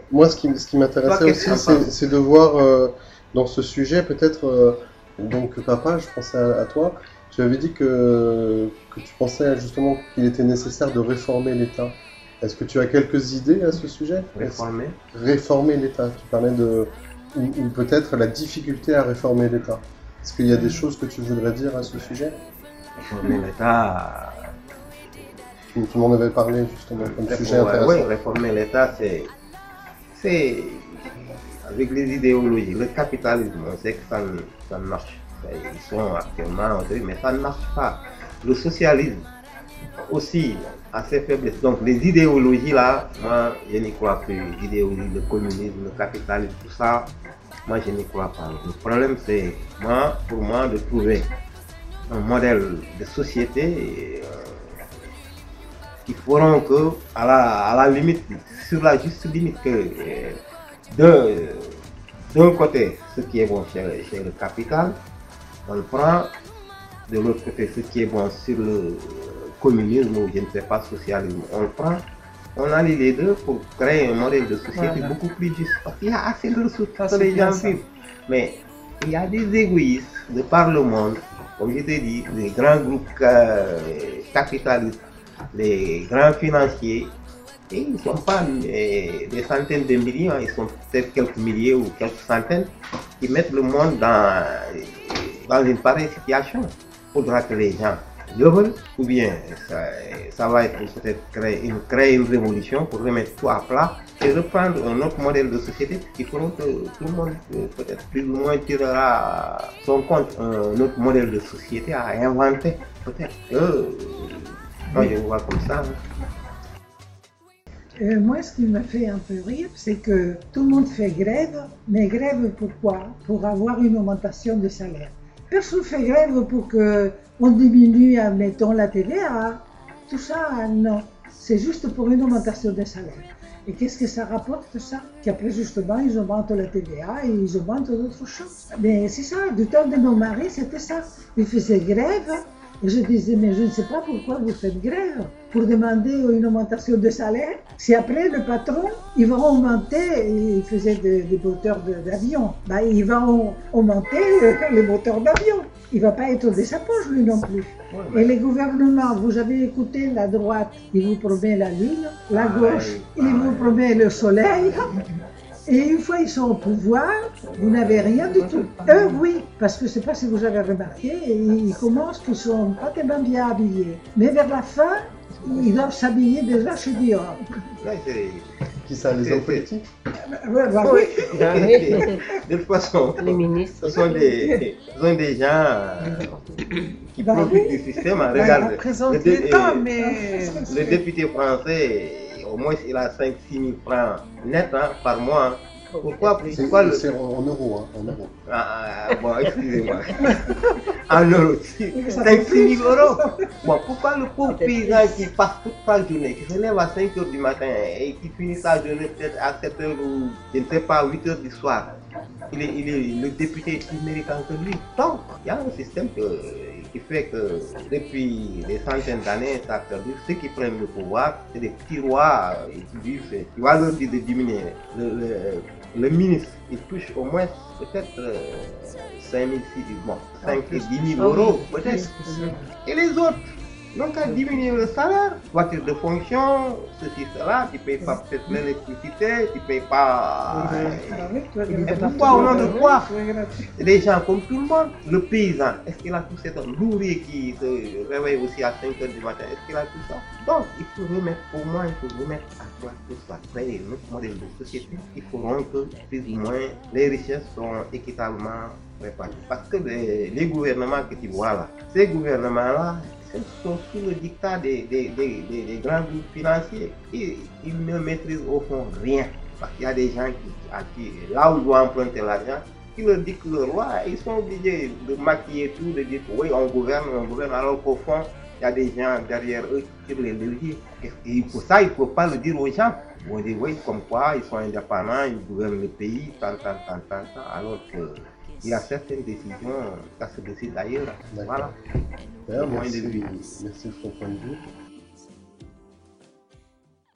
moi, ce qui m'intéressait aussi, c'est de voir dans ce sujet, peut-être, donc papa, je pensais à toi, tu avais dit que tu pensais justement qu'il était nécessaire de réformer l'État. Est-ce que tu as quelques idées à ce sujet? Réformer. Réformer l'État, tu parlais de, ou peut-être la difficulté à réformer l'État. Est-ce qu'il y a des choses que tu voudrais dire à ce sujet? Réformer l'État. Tu m'en avais parlé justement comme sujet intéressant. Oui, réformer l'État, c'est avec les idéologies. Le capitalisme, on sait que ça ne marche. Ils sont actuellement, mais ça ne marche pas. Le socialisme aussi a ses faiblesses. Donc les idéologies là, moi je n'y crois plus. L'idéologie, le communisme, le capitalisme, tout ça, moi je n'y crois pas. Le problème c'est, pour moi, de trouver un modèle de société qui feront que, à la limite, sur la juste limite que d'un côté, ce qui est bon chez le capital, on le prend, de l'autre côté, ce qui est bon sur le communisme ou je ne sais pas, socialisme, on le prend, on allie les deux pour créer un modèle de société beaucoup plus juste. Parce qu'il y a assez de ressources que les gens vivent. Mais il y a des égoïstes de par le monde, comme je t'ai dit, les grands groupes capitalistes, les grands financiers, et ils ne sont pas des centaines de millions, ils sont peut-être quelques milliers ou quelques centaines qui mettent le monde dans une pareille situation. Il faudra que les gens le veulent, ou bien ça va être peut-être créer une révolution pour remettre tout à plat et reprendre un autre modèle de société qui feront que tout le monde peut-être plus ou moins tirera son compte, un autre modèle de société à inventer peut-être. Moi je vois comme ça. Moi, ce qui me fait un peu rire, c'est que tout le monde fait grève, mais grève pourquoi? Pour avoir une augmentation de salaire. Personne ne fait grève pour qu'on diminue, admettons, la TVA. Tout ça, non. C'est juste pour une augmentation de salaire. Et qu'est-ce que ça rapporte, ça? Qu'après, justement, ils augmentent la TVA et ils augmentent d'autres choses. Mais c'est ça, du temps de nos maris, c'était ça. Ils faisaient grève. Et je disais, mais je ne sais pas pourquoi vous faites grève pour demander une augmentation de salaire. Si après le patron, il va augmenter, il faisait des moteurs d'avion, ben, il va augmenter les moteurs d'avion. Il ne va pas être de sa poche lui non plus. Et les gouvernements, vous avez écouté la droite, il vous promet la lune, la gauche, il vous promet le soleil. Et une fois ils sont au pouvoir, vous n'avez rien du tout. Eux, oui, parce que je ne sais pas si vous avez remarqué, ils commencent qu'ils ne sont pas tellement bien habillés. Mais vers la fin, ils doivent s'habiller déjà chez Dior. Qui ça, les hommes politiques? Oui. De toute façon, les ministres. Ce sont des gens qui profitent du système. Regarde, le député français, au moins il a 5-6 000 francs net par mois. Pourquoi c'est en euros, en euros. Bon, excusez-moi. En euros, 5-6 000 euros. Bon, pourquoi le pauvre paysan qui passe toute sa journée, qui se lève à 5 h du matin et qui finit sa journée peut-être à 7 h ou je ne sais pas, 8 h du soir, le député est plus méritant que lui. Donc, il y a un système qui fait que depuis des centaines d'années, ça a perdu. Ceux qui prennent le pouvoir, c'est des petits rois qui disent, tu vas leur dire de diminuer. Le ministre, il touche au moins peut-être 5 10 000 euros, peut-être. Et les autres n'ont qu'à diminuer le salaire, voiture de fonction, ceci, cela, tu ne payes pas peut-être l'électricité, tu ne payes pas. Et pourquoi, au nom de quoi? C'est des gens comme tout le monde. Le paysan, est-ce qu'il a tout cet homme? L'ouvrier qui se réveille aussi à 5 h du matin, est-ce qu'il a tout ça? Donc, il faut remettre, pour moi, il faut remettre à place tout ça, créer un autre modèle de société qui feront que, plus ou moins, les richesses sont équitablement réparties. Parce que les gouvernements que tu vois là, ces gouvernements-là, sont sous le dictat des grands groupes financiers. Ils ne maîtrisent au fond rien. Parce qu'il y a des gens là où ils doivent emprunter l'argent, qui leur dictent leur loi, ils sont obligés de maquiller tout, de dire oui, on gouverne, alors qu'au fond, il y a des gens derrière eux qui tirent les leviers. Et pour ça, il ne faut pas le dire aux gens. On dit oui, comme quoi, ils sont indépendants, ils gouvernent le pays, alors que il y a certaines décisions, ça se décide d'ailleurs. Voilà. Merci de ton point de vue.